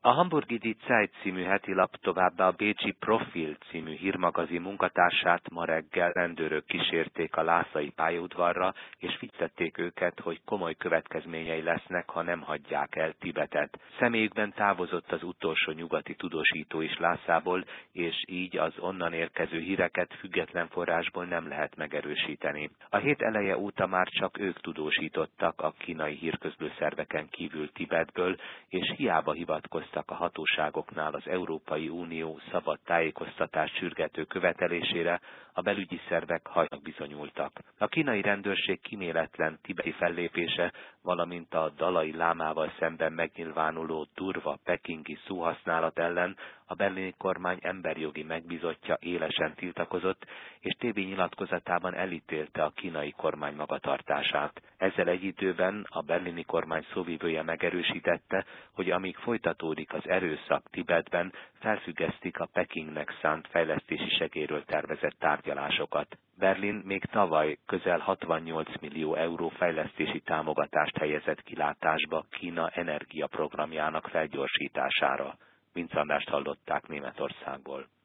A hamburgi Die Zeit című hetilap továbbá a bécsi Profil című hírmagazin munkatársát ma reggel rendőrök kísérték a lászai pályaudvarra, és figyelték őket, hogy komoly következményei lesznek, ha nem hagyják el Tibetet. Személyükben távozott az utolsó nyugati tudósító is Lászából, és így az onnan érkező híreket független forrásból nem lehet megerősíteni. A hét eleje óta már csak ők tudósítottak a kínai hírközlő szerveken kívül Tibetből, és hiába hivatkoztak a hatóságoknál az Európai Unió szabad tájékoztatást sürgető követelésére, a belügyi szervek hajnak bizonyultak. A kínai rendőrség kíméletlen tibeti fellépése, valamint a dalai lámával szemben megnyilvánuló durva pekingi szóhasználat ellen a berlini kormány emberjogi megbízottja élesen tiltakozott, és tévínyilatkozatában elítélte a kínai kormány magatartását. Ezzel egy időben a berlini kormány szóvivője megerősítette, hogy amíg folytatódik az erőszak Tibetben, felfüggesztik a Pekingnek szánt fejlesztési segélyről tervezett tárgyalásokat. Berlin még tavaly közel 68 millió euró fejlesztési támogatást helyezett kilátásba Kína energiaprogramjának felgyorsítására. Vince Andrást hallották Németországból.